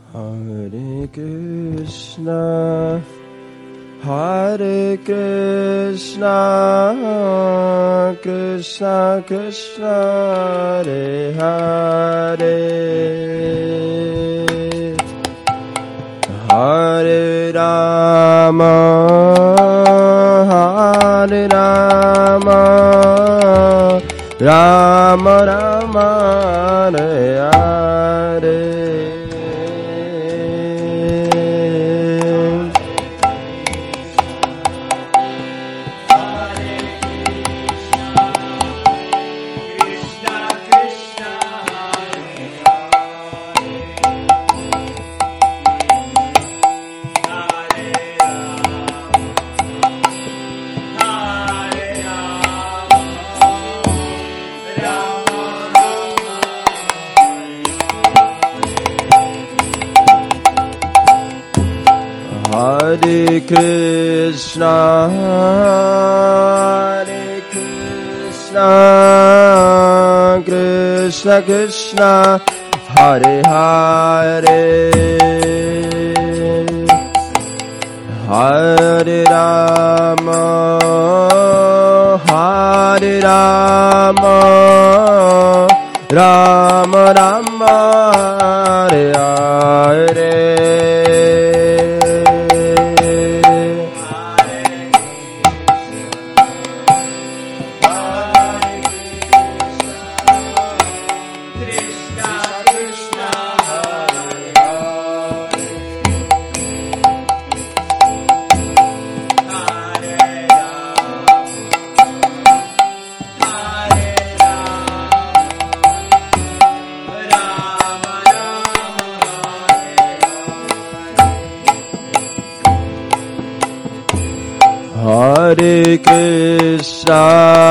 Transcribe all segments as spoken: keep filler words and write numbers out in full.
Hare Krishna, Hare Krishna, Krishna Krishna, Hare Hare, Hare Rama, Hare Rama, Rama Rama, Hare Hare. Hare Krishna, Hare Krishna, Krishna Krishna, Hare Hare, Hare Rama, Hare Rama, Rama Rama, Hare Hare. Hare Krishna,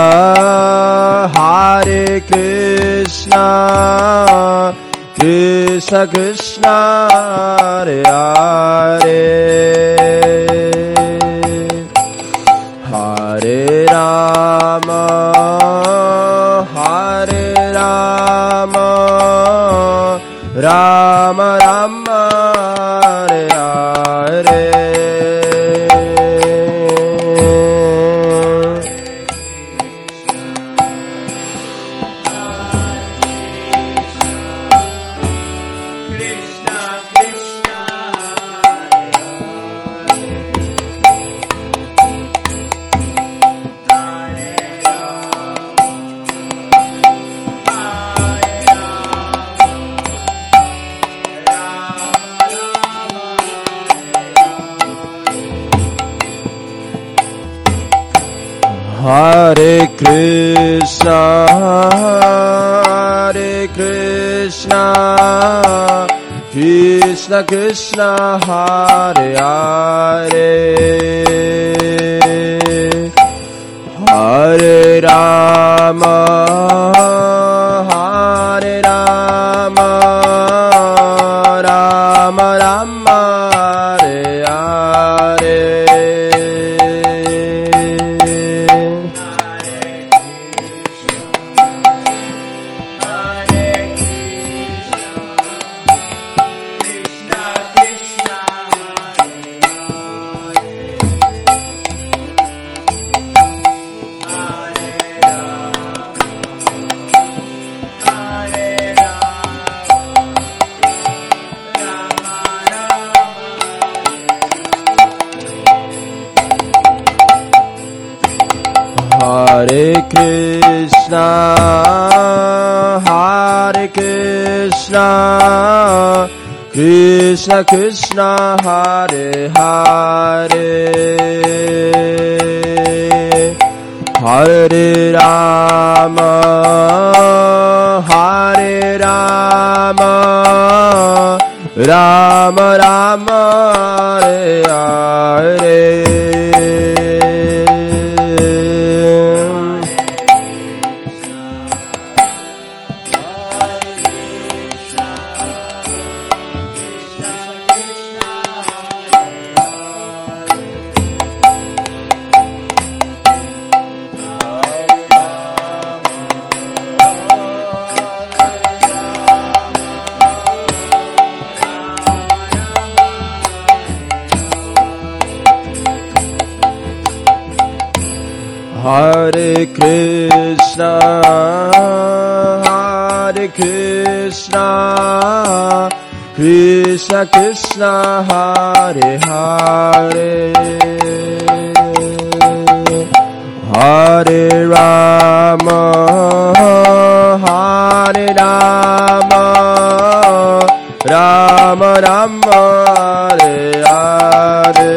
Hare Krishna, Krishna Krishna, Hare Hare, Hare Rama, Hare Rama, Rama Rama, Hare Hare. Hare Krishna, Hare Krishna, Krishna Krishna, Hare Hare, Hare Rama, Hare Rama, Rama Rama, Hare Hare. Hare Krishna, Hare Krishna, Krishna Krishna, Hare Hare, Hare Rama, Hare Rama, Rama Rama, Hare Hare. Hare Krishna, Hare Krishna, Krishna Krishna, Hare Hare, Hare Rama, Hare Rama, Rama Rama, Hare Hare.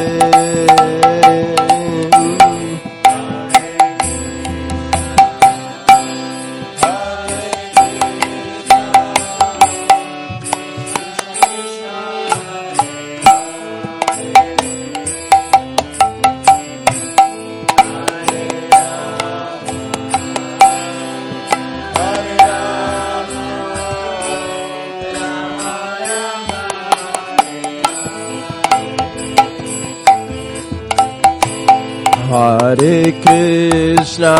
Hare Krishna,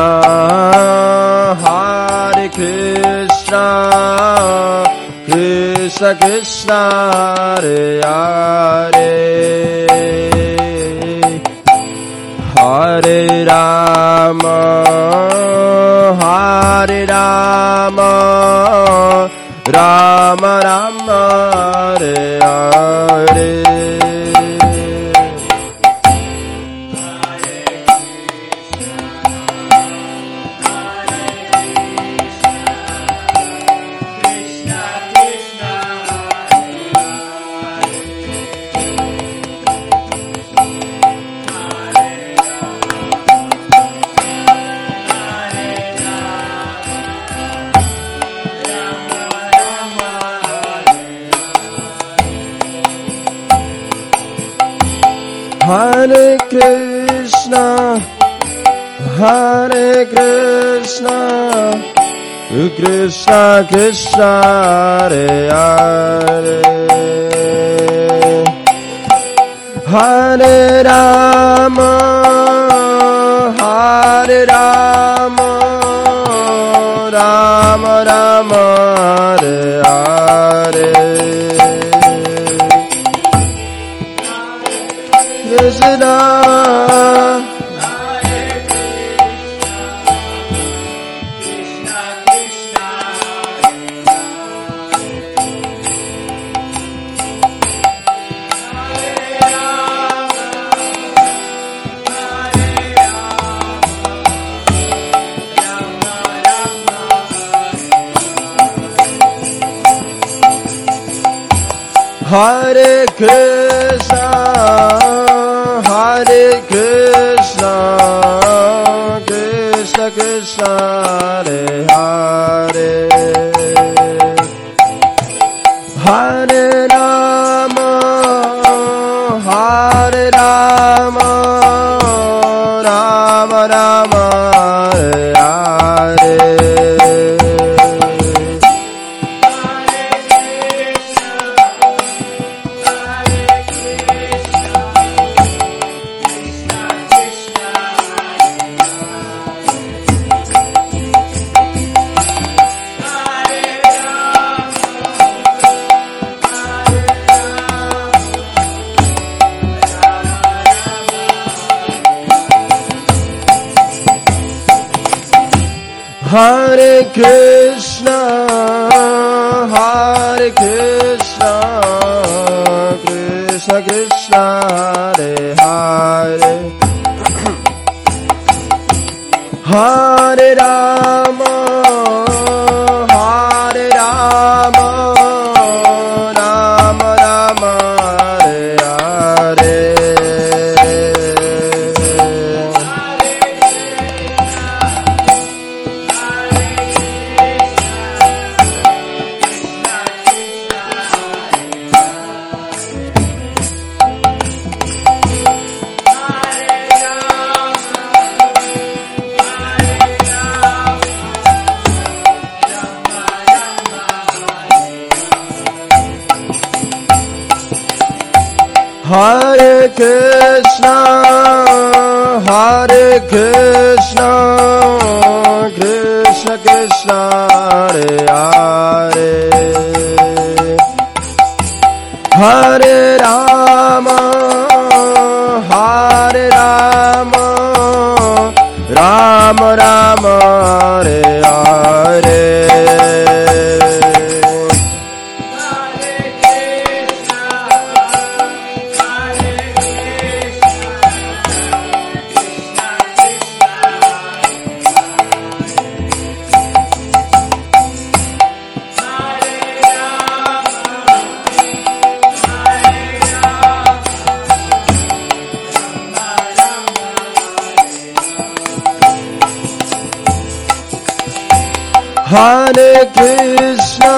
Hare Krishna, Krishna Krishna, Hare Hare, Hare Rama, Hare Rama, Rama Rama, Hare Hare. Hare Krishna, Hare Krishna, Krishna Krishna, Hare Hare, Hare Rama, Hare Rama, Rama Rama, Hare Hare. Krishna, Hare Krishna, Hare Krishna, Krishna Krishna, Hare Hare, Hare Rama, Hare Rama, Rama Rama, Hare Hare. Hare Krishna, Hare Krishna, Krishna Krishna, Hare Hare, Hare Rama, Hare Rama, Rama Rama, Hare Hare. Hare Krishna, Hare Krishna, Krishna Krishna, Hare Hare, Hare Rama, Hare Rama, Rama Hare Krishna,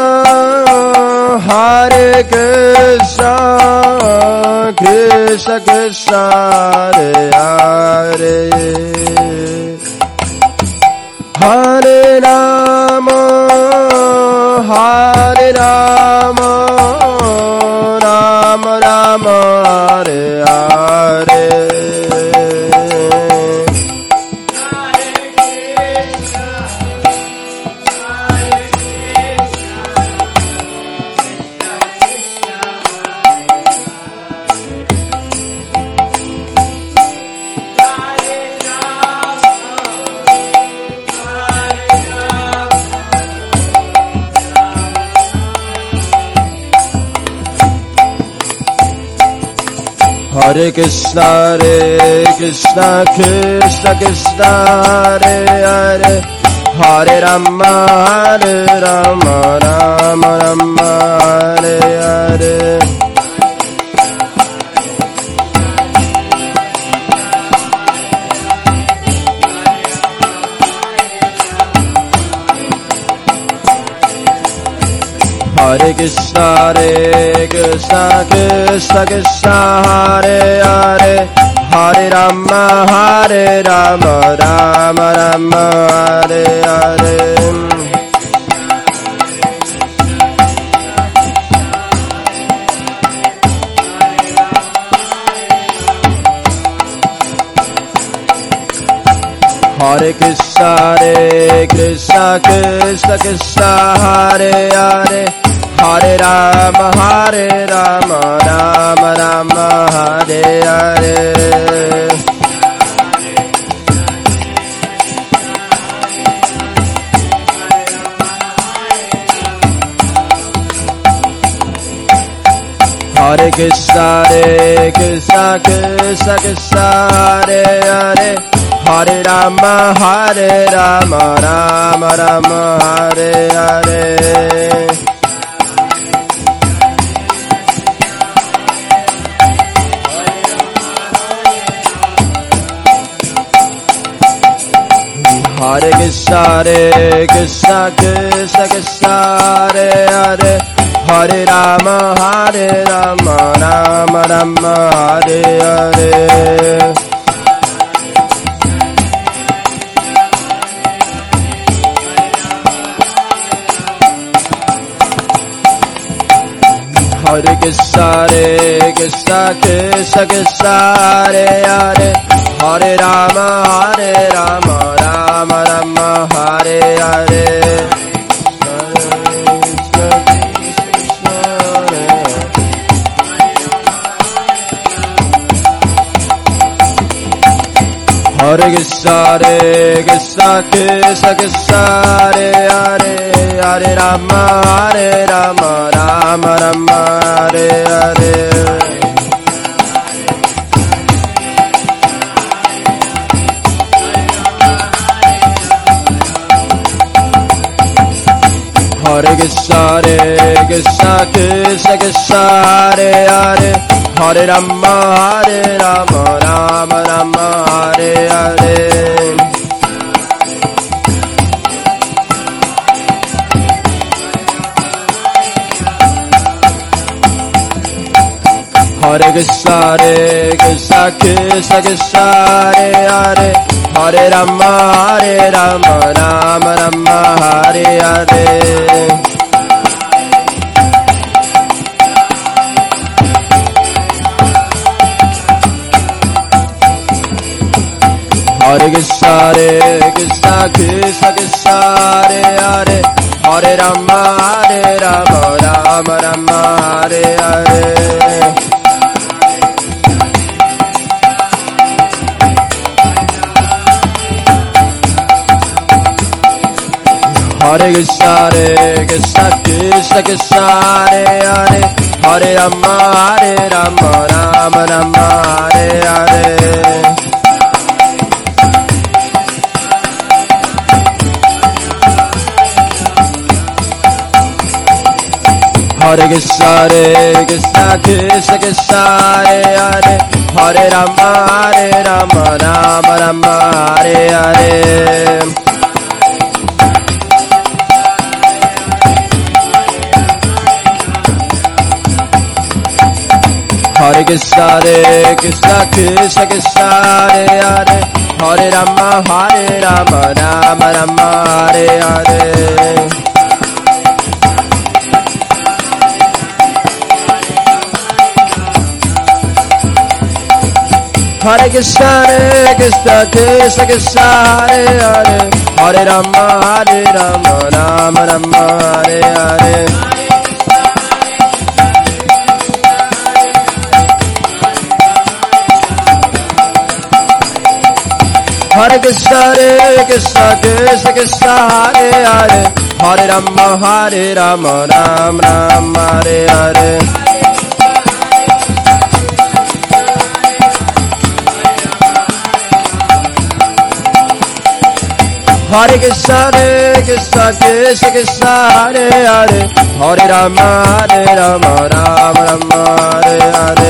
Hare Krishna, Krishna Krishna, Hare Hare, Hare Rama, Hare Rama, Rama Rama, Hare Hare. Hare Krishna, Hare Krishna, Krishna Krishna, Hare Hare, Hare Rama, Hare Rama, Rama Rama, Hare Hare. Hare Krishna, Hare Krishna, Krishna Krishna, Hare Hare, Hare Rama, Hare Rama, Rama Rama, Hare Hare. Hare Krishna, Hare Krishna, Krishna Krishna, Hare Hare, Hare Rama, Hare Rama, Rama Rama, Hare Hare. Hare Krishna, Hare Krishna, Krishna Krishna, Hare Hare, Hare Rama, Hare Rama, Rama Rama, Hare Hare. Hare Krishna, Hare Krishna, Krishna Krishna, Hare Hare, Hare Rama, Hare Rama, Rama Rama, Hare Hare. Hare Krishna, Hare Krishna, Krishna Krishna, Hare Hare, Hare Rama, Hare Rama, Rama Rama, Hare Hare. Hare Krishna, Hare Krishna, Krishna Krishna, Hare Hare, Hare Rama, Hare Rama, Rama Rama, Hare Hare. Hare Krishna, Hare Krishna, Krishna Krishna, Hare Hare, Hare Rama, Hare Rama, Rama Rama, Hare Hare. Hare Krishna, Hare Krishna, Krishna Krishna, Hare Hare, Hare Rama, Hare Rama, Rama Rama, Hare Hare. Hare Krishna, Hare Krishna, Krishna Krishna, Hare Hare, Hare Rama, Hare Rama, Rama Rama, Hare Hare. Hare Krishna, Hare Krishna, Krishna Krishna, Hare Hare, Hare Rama, Hare Rama, Rama Rama, Hare Hare. Hare Krishna, Hare Krishna, Krishna Krishna, Hare Hare, Hare Rama, Hare Rama, Rama Rama, Hare Hare. Hare Krishna, Hare Krishna, Krishna Krishna, Hare Hare, Hare Rama, Hare Rama, Rama Rama, Hare Hare. Hare Krishna, Hare Krishna, Krishna Krishna, Hare Hare, Hare Rama, Hare Rama, Rama Rama, Hare Hare. Hare Krishna, Hare Krishna, Krishna Krishna, Hare Hare, Hare Rama, Hare Rama, Rama Rama, Hare Hare. Hare Krishna, Hare Krishna, Krishna Krishna, Hare Hare, Hare Rama, Hare Rama, Rama Rama, Hare Hare.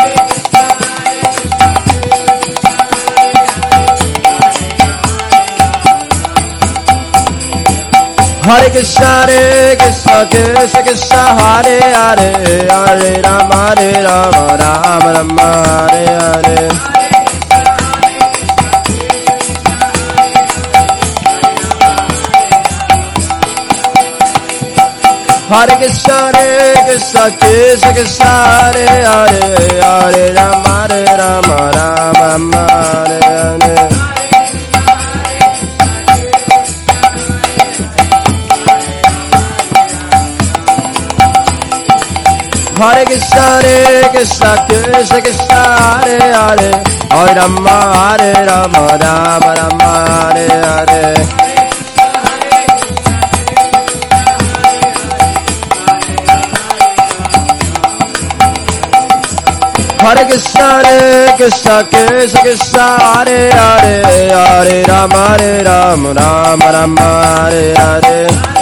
Hare Krishna, Hare Krishna, Krishna Krishna, Hare Hare, Hare Rama, Hare Rama, Rama Rama, Hare Hare. Hare Krishna, Hare Krishna, Krishna Krishna, Hare Hare, Hare Rama, Hare Rama, Rama Rama, Hare Hare. Hare Krishna, Hare Krishna, Krishna Krishna, Hare Hare, Hare Rama, Hare Rama, Rama Rama, Hare Hare. Hare Krishna, Hare Krishna, Krishna Krishna, Hare Hare, Hare Rama, Hare Rama, Rama Rama, Hare Hare.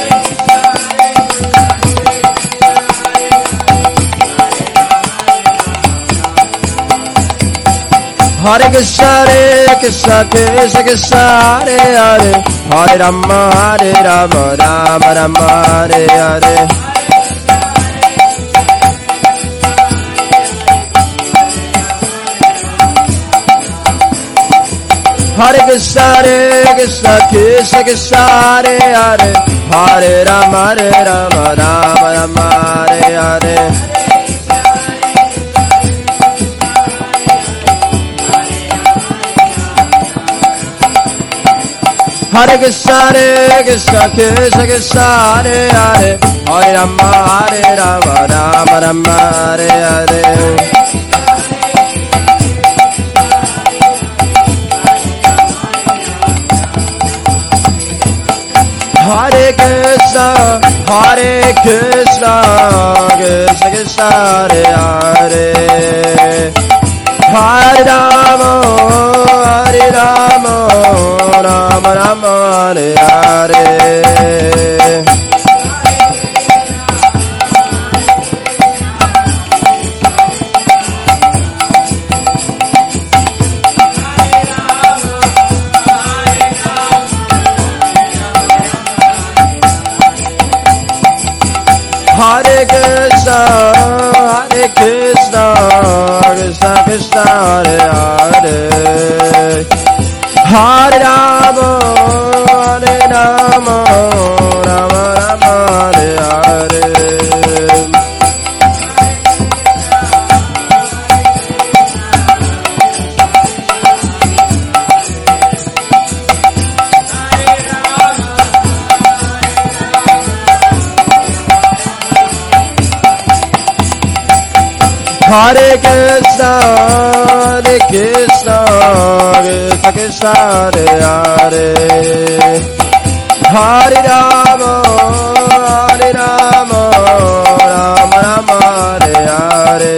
Hare Krishna, Hare Krishna, Krishna Krishna, Hare Hare, Hare Rama, Hare Rama, Rama Rama, Hare Hare. Hare Krishna, Hare Krishna, Krishna Krishna, Hare Hare, Hare Rama, Hare Rama, Rama Rama, Hare Hare. Hare Krishna, Hare Krishna, Krishna Krishna, Hare Hare, Hare Rama, Hare Rama, Rama Rama, Hare Hare. Hare Krishna, Hare Krishna, Krishna Krishna, Hare Hare, Hare Rama, Hare Rama, Rama Rama, Hare Hare. Hare Krishna, Hare Krishna, Krishna Krishna, Hare Hare, Hare Rama, Hare Rama, Rama Rama, Hare Hare. Hare Krishna, Hare Krishna, Krishna Krishna, Hare Hare, Hare Rama, Hare Rama, Rama Rama, Hare Hare.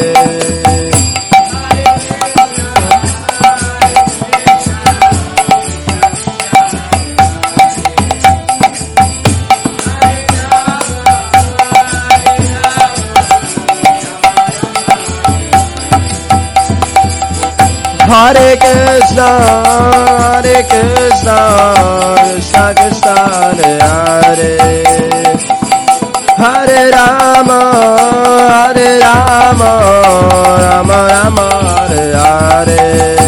Hare Krishna, Hare Krishna, Krishna Krishna, Hare Hare, Hare Rama, Hare Rama, Rama Rama, Hare Hare.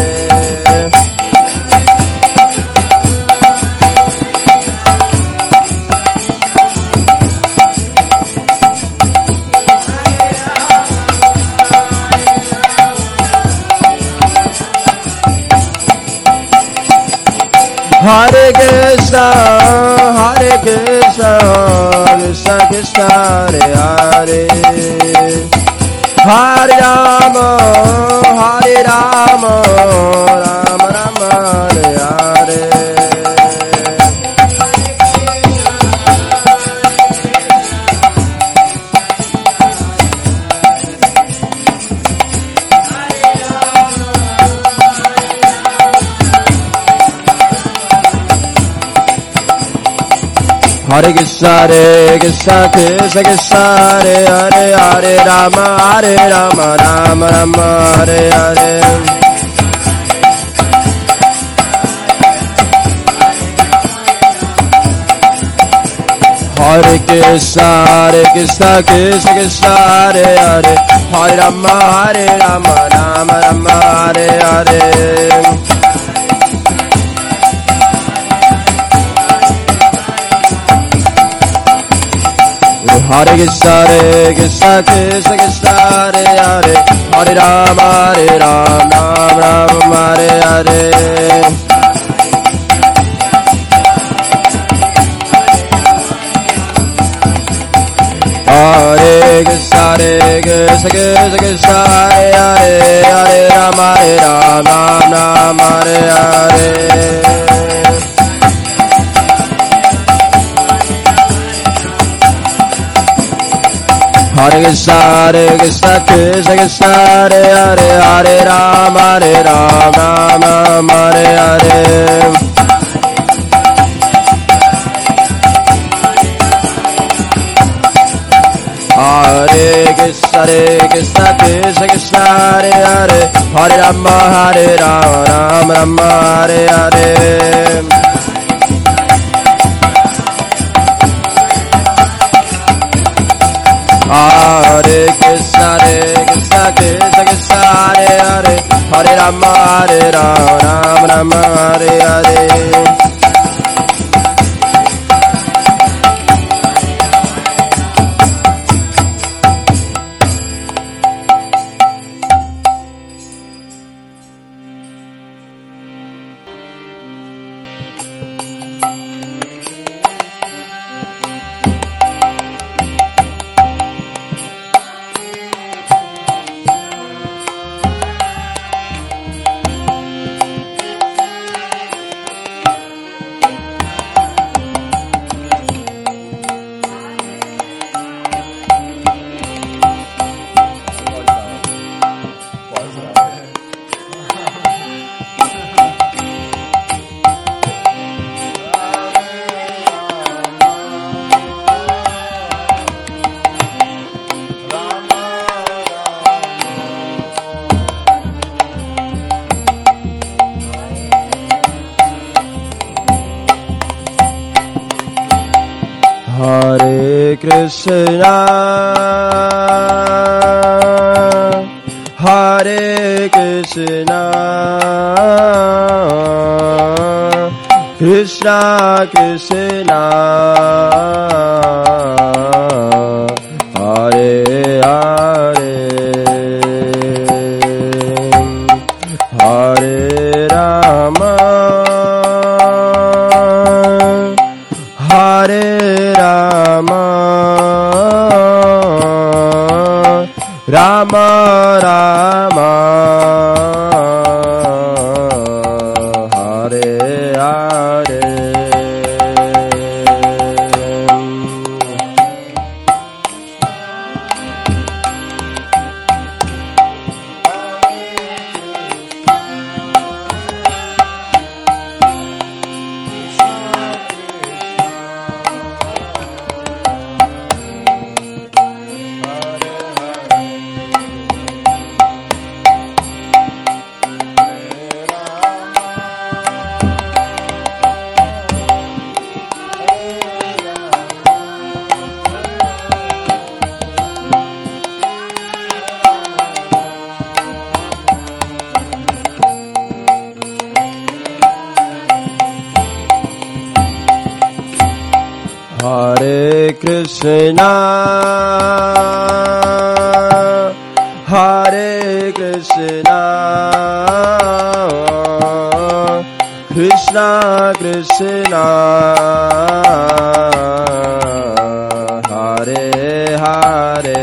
Hare Krishna, Hare Krishna, Krishna Krishna, Hare Hare. Hare Rama, Hare Rama, Rama Rama, Hare Hare. Hare Krishna, Hare Krishna, Krishna Krishna, Hare Hare, Hare Rama, Hare Rama, Rama Rama, Hare Hare. Hare Krishna, Hare Krishna, Krishna Krishna, Hare Hare, Hare Rama, Hare Rama, Rama Rama, Hare Hare. Hare Krishna, Hare Krishna, Krishna Krishna, Hare Hare, Hare Rama, Hare Rama, Rama Rama, Hare Hare. Hare Krishna, Hare Krishna, Krishna Krishna, Hare Hare, Hare Rama, Hare Rama, Rama Hare Hare. Hare Krishna, Hare Krishna, Krishna Krishna, Hare Hare, Hare Rama, Hare Rama, Rama Hare Hare. Hare Krishna, Hare Krishna, Krishna Krishna, Hare Hare, Hare Rama, Hare Rama, Rama Rama, Hare Hare. Hare Krishna, Hare Krishna, Krishna Krishna, Hare Hare, Hare Rama, Hare Rama, Rama Rama, Hare Hare. Hare Krishna, Hare Krishna, Krishna Krishna, Hare Hare, Hare Rama, Hare Rama, Rama Rama, Hare Hare. Krishna, Hare Krishna, Krishna Krishna, Hare Hare,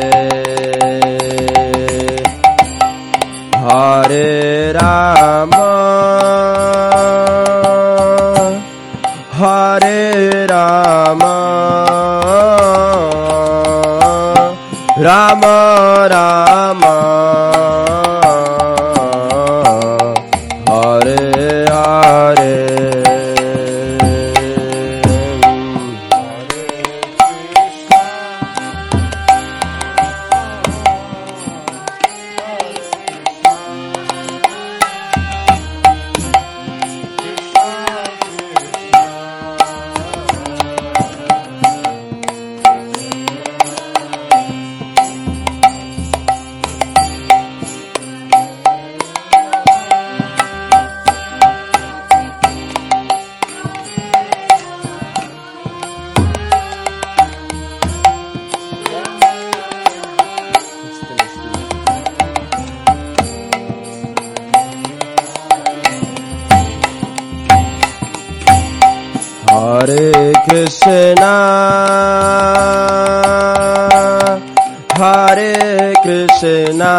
Hare Rama, Hare Rama, Rama Rama, Hare Hare. Hare Krishna, Hare Krishna,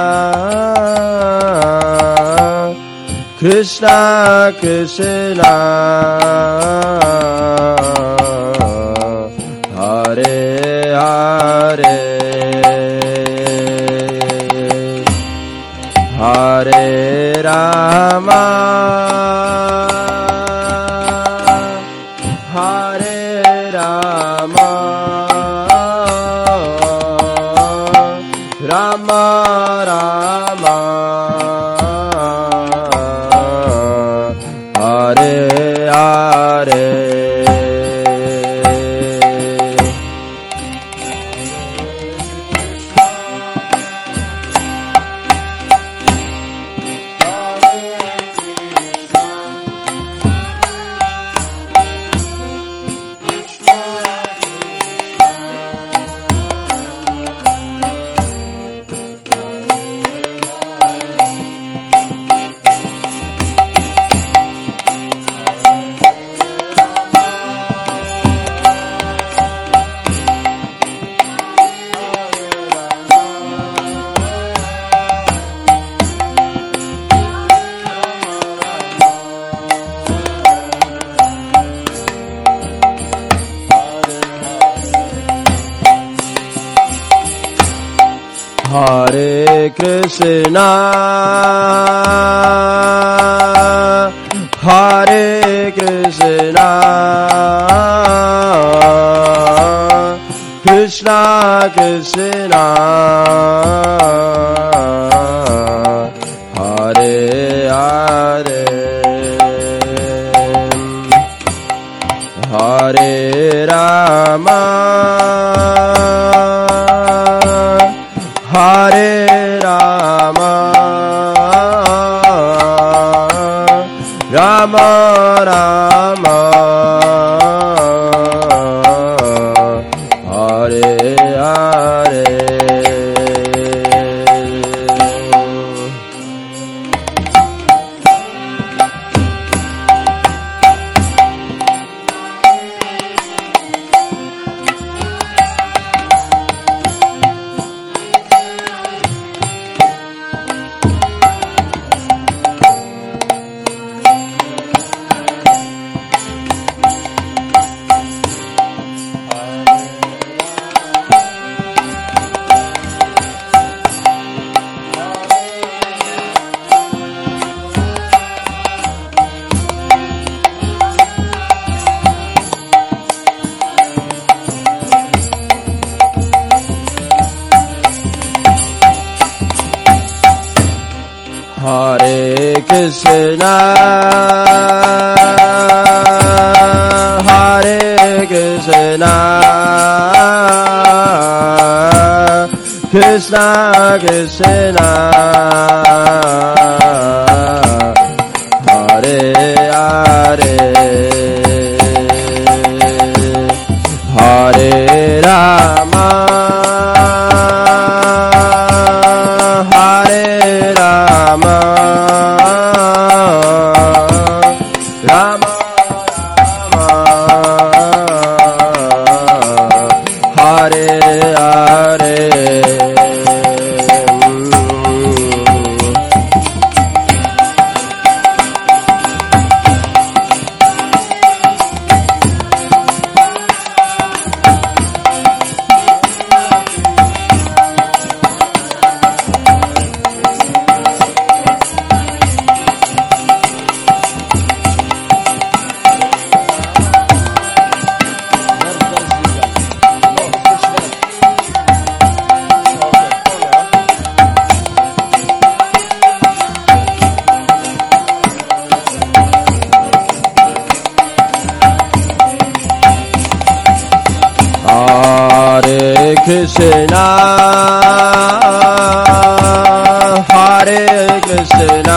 Krishna Krishna, Hare Hare, Hare Rama, Hare Rama, Rama Rama, Hare Hare. Hare Krishna, Hare Krishna, Krishna Krishna, Hare Hare, Hare Rama, Hare Rama, Rama Rama, Hare Hare. Hare Krishna, Hare Krishna, Krishna Krishna, Hare Hare, Hare Rama, Krishna, Hare Krishna,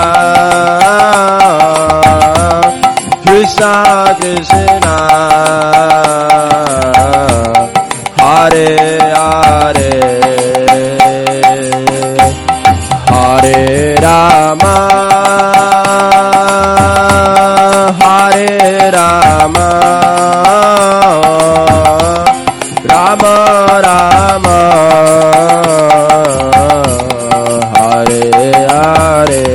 Krishna Krishna, Hare Hare, Hare Rama, Hare Rama, Rama Rama, Hare Hare.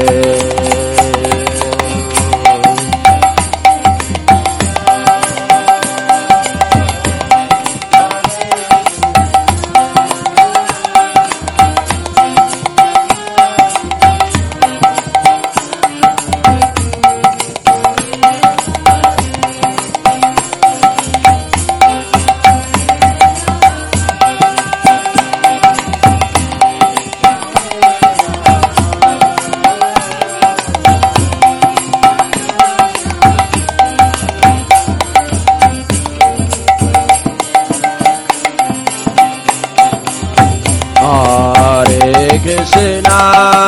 Krishna,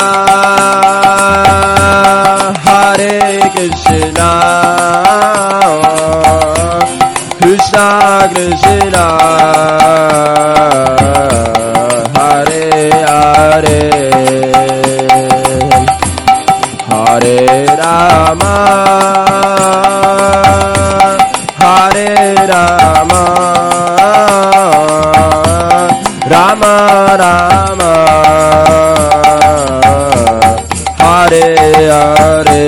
Hare Krishna, Krishna Krishna, Hare Hare, Hare Rama, Hare Rama, Rama Rama, Hare Hare.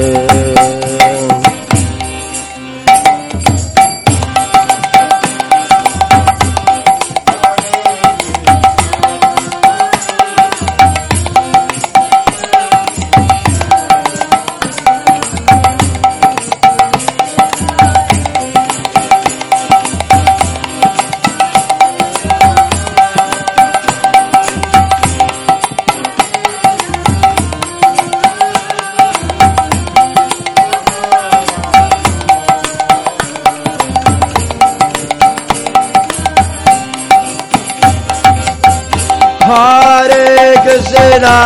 Hare Krishna,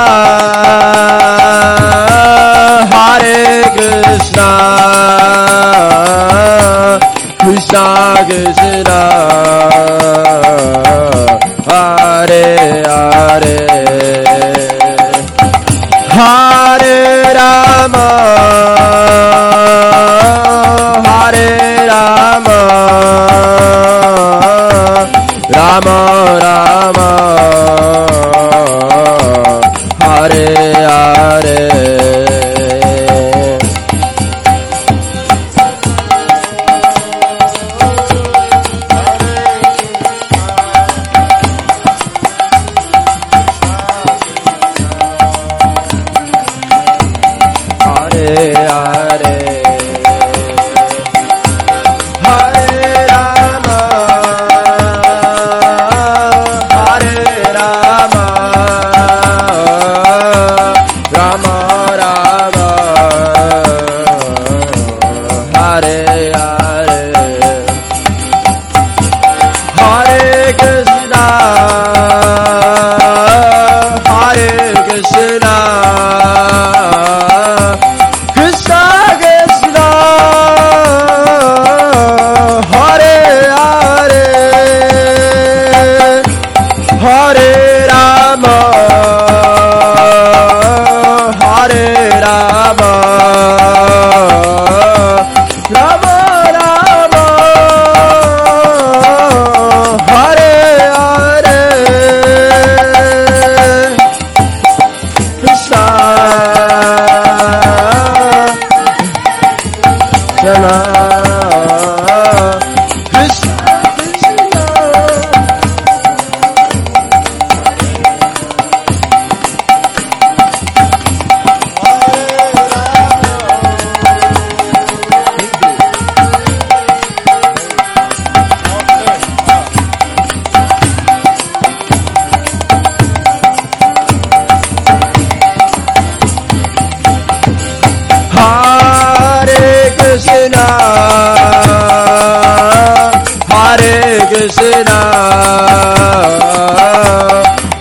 Hare Krishna, Krishna Krishna, Hare Hare, Hare Rama, Hare Rama, Rama Rama, Hare Hare.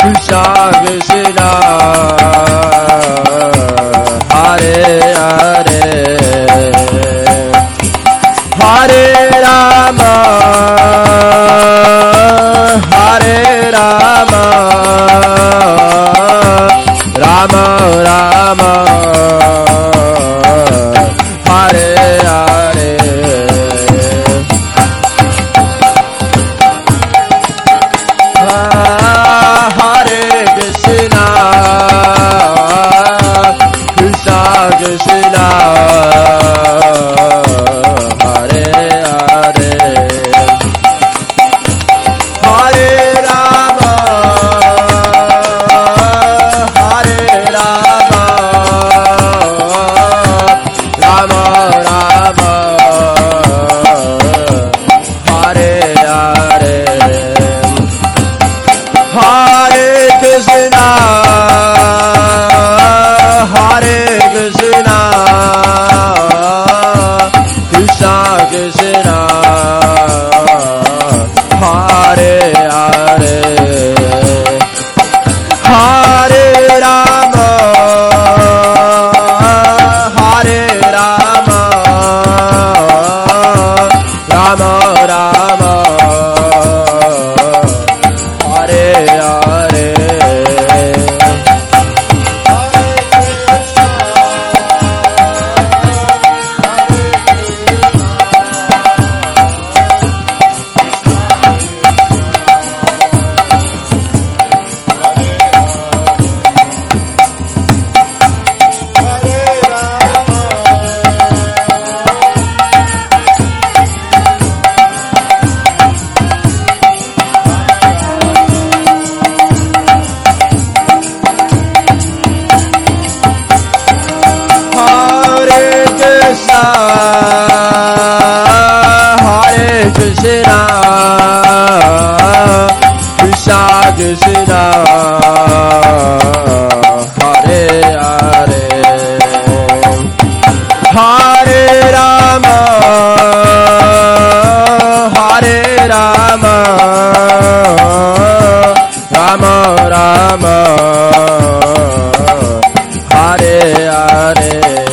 Krishna Krishna Hare Hare Hare Rama Hare Rama Rama Rama Hare Hare Hare Krishna Krishna Krishna Hare Hare Hare Rama Hare Rama Rama Rama Hare Hare Hare Krishna Hare Krishna Krishna Krishna Hare Hare Hare Rama Hare Rama Rama Rama Hare Hare Hare Krishna Krishna Krishna Hare Hare Hare Rama Hare Rama Rama Rama Hare Hare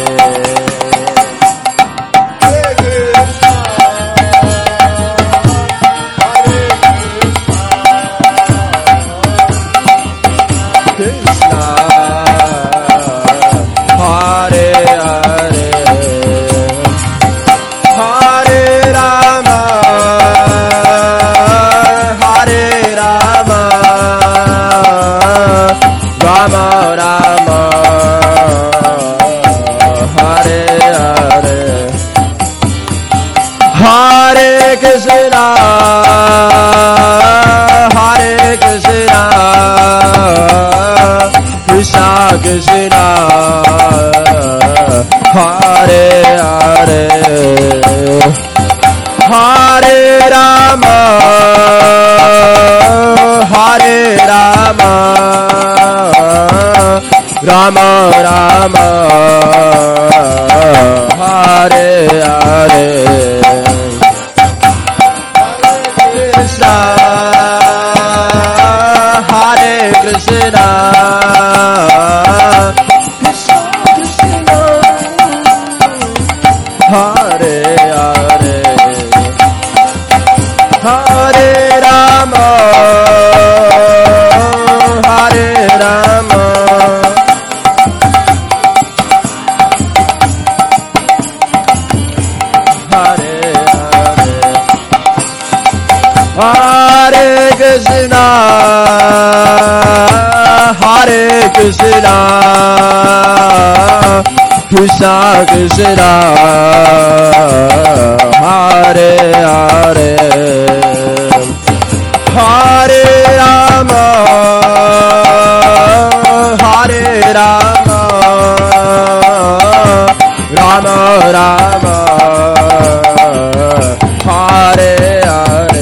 Hare Krishna, Hare Krishna, Krishna Krishna, Hare Hare, Hare Rama, Hare Rama, Rama Rama, Hare Hare. Krishna, Hare Krishna, Krishna Krishna, Hare Hare, Hare Rama, Hare Rama, Hare Hare Krishna, Hare Krishna, Krishna Krishna, Hare Hare, Hare Rama, Hare Rama, Rama Rama, Hare Hare.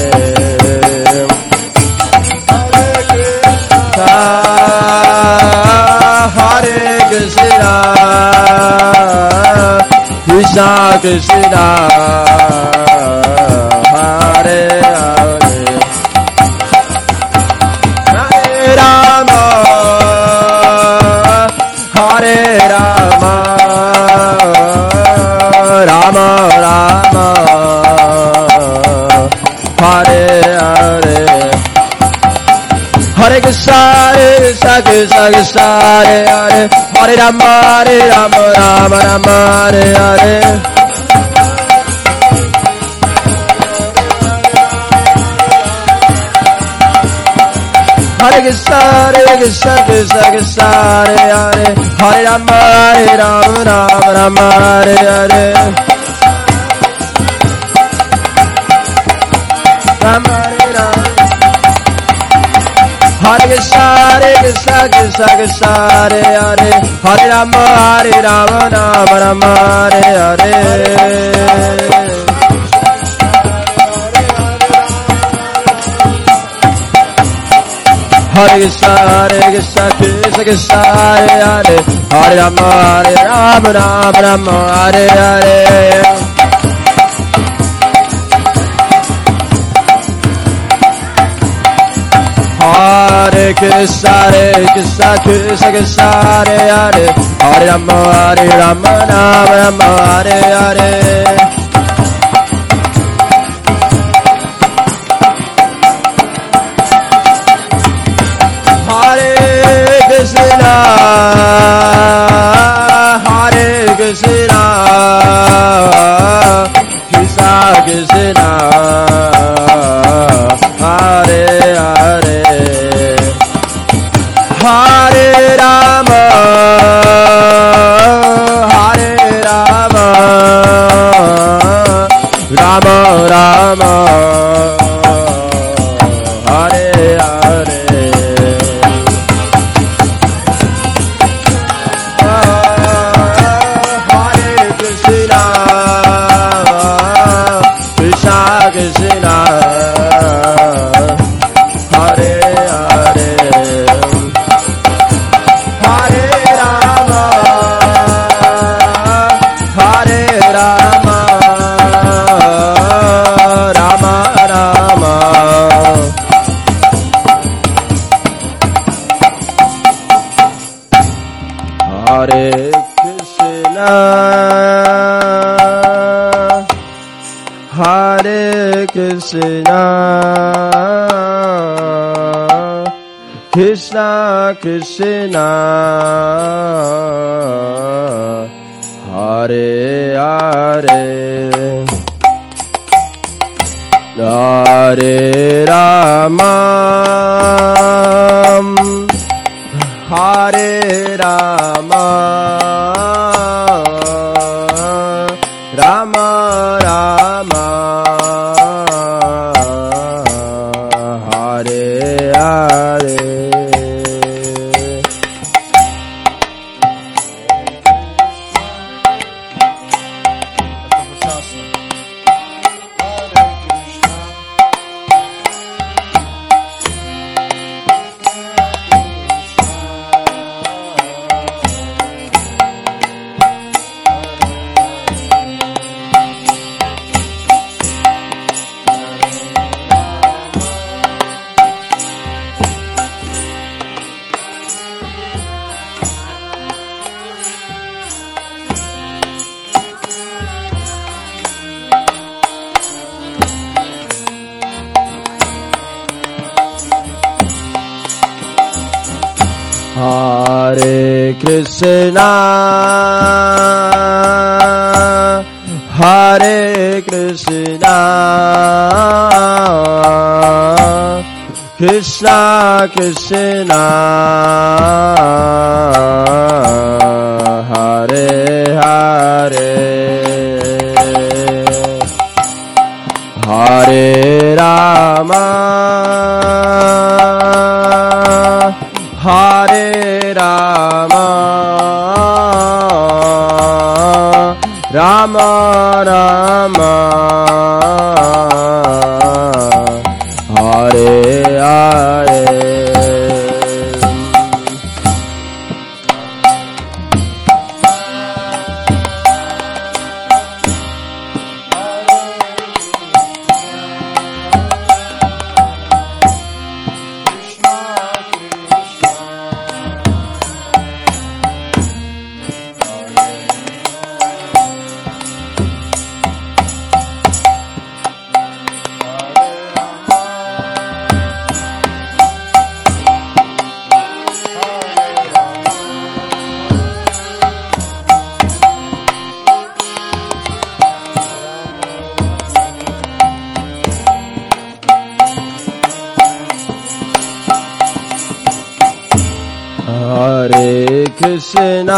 Hare Krishna, Krishna Krishna, Hare Hare, Hare Rama, Hare Krishna, Hare Krishna, Krishna Krishna, Hare Hare, Hare Rama, Hare Rama, Rama Rama, Hare Hare. Hare Krishna, Hare Krishna, Krishna Krishna, Hare Hare, Hare Rama, Hare Rama, Rama Rama, Hare Hare. Rama Hare Rama. Hare Krishna, Hare Krishna, Krishna Krishna, Hare Hare, Hare Rama, Hare Rama, Rama Rama, Hare Hare. Hare Krishna, Hare Krishna, Krishna Krishna, Hare Hare, Hare Rama, Hare Rama, Rama Rama, Hare Hare. Hare Krishna, Hare Krishna, Krishna Krishna, Hare Hare, Hare Rama, Hare Rama, Rama Rama, Hare Hare. Hare Krishna, Hare Krishna, Krishna Krishna, Hare Hare, Hare Rama, Hare Rama, Rama Rama, Hare Hare. Krishna Krishna, Hare Hare, Hare Rama, Hare Rama, Rama Rama, Hare Hare. Hare Krishna, Hare Krishna, Krishna Krishna, Hare Hare, Hare Rama, Hare Rama, Rama Rama, Hare Hare. Hare Krishna,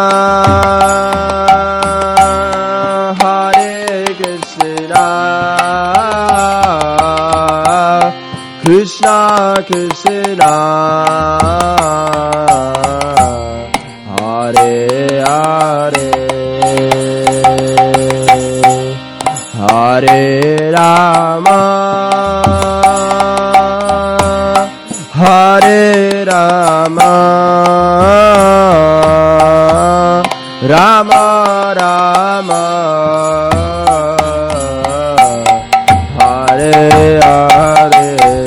Hare Krishna, Krishna Krishna, Hare Hare, Hare Rama, Hare Rama, Rama Rama, Hare Hare.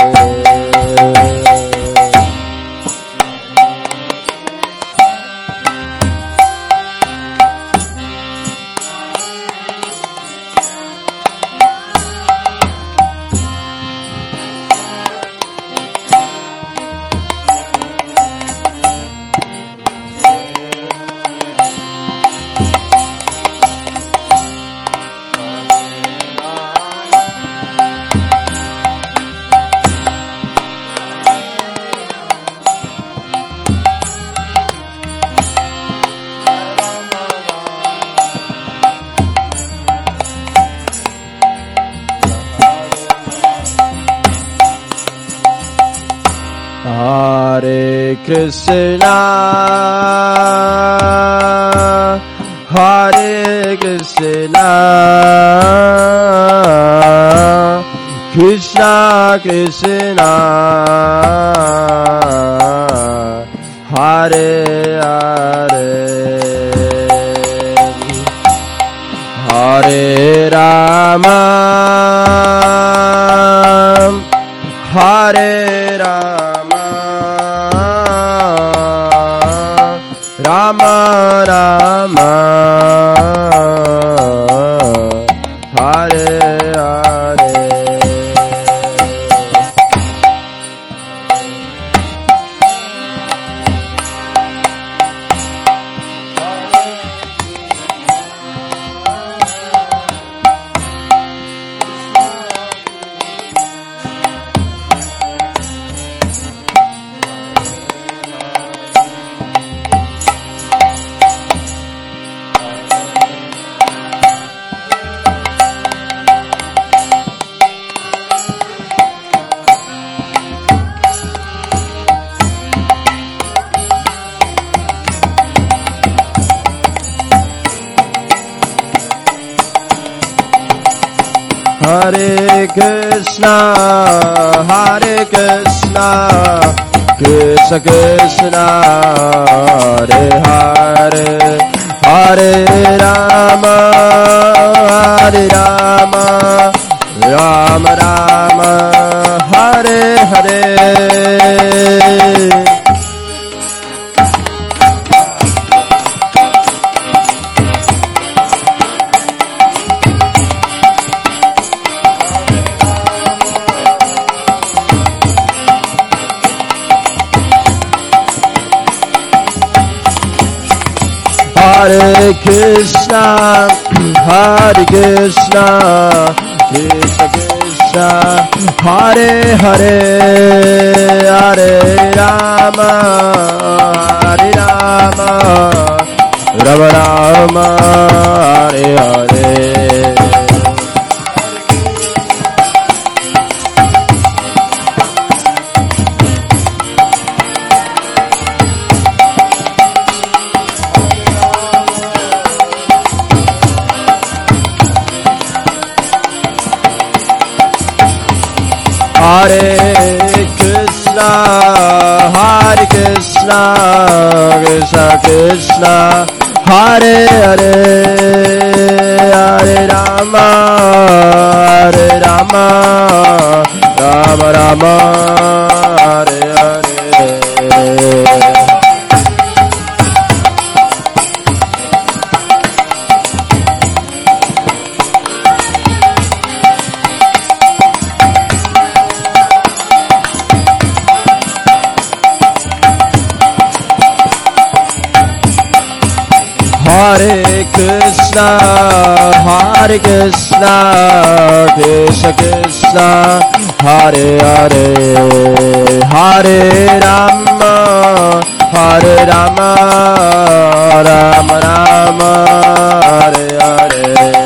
Hare Krishna, Hare Krishna, Krishna Krishna, Hare Hare, Hare Rama, Hare Rama, Rama Rama, Hare Hare. Hare Krishna, Hare Krishna, Krishna Krishna, Hare Hare, Hare Rama, Hare Rama, Rama Rama, Hare Hare. Hare Krishna, Hare Krishna, Krishna Krishna, Hare Hare, Hare Rama, Hare Rama, Rama Rama, Hare Hare. Hare Krishna, Hare Krishna, Krishna Krishna, Hare Hare, Hare Rama, Hare Rama, Rama Rama, Hare Hare. Hare Krishna, Hare Krishna, Krishna Krishna, Hare Hare, Hare Rama, Hare Rama, Rama Rama, Hare Hare.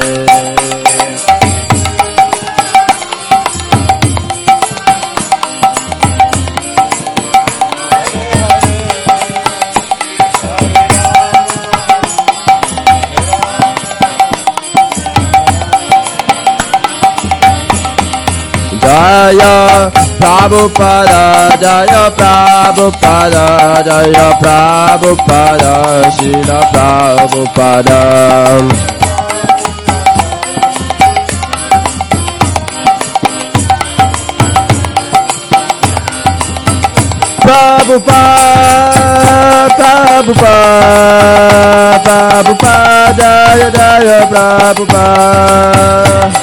Jaya Prabhupada, Jaya Prabhupada, Jaya Prabhupada, Srila Prabhupada. Prabhupada, Prabhupada, Prabhupada, Jaya Jaya Prabhupada.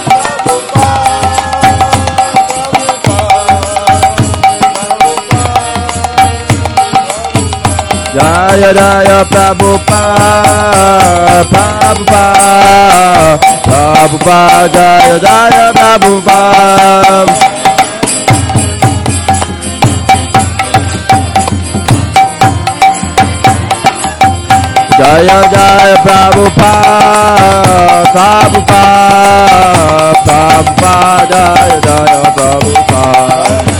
Jaya Jaya Prabhupada, Prabhupada, Prabhupada, Jaya Jaya Prabhupada. Jaya Jaya Prabhupada, Prabhupada, Prabhupada, Jaya Jaya Prabhupada.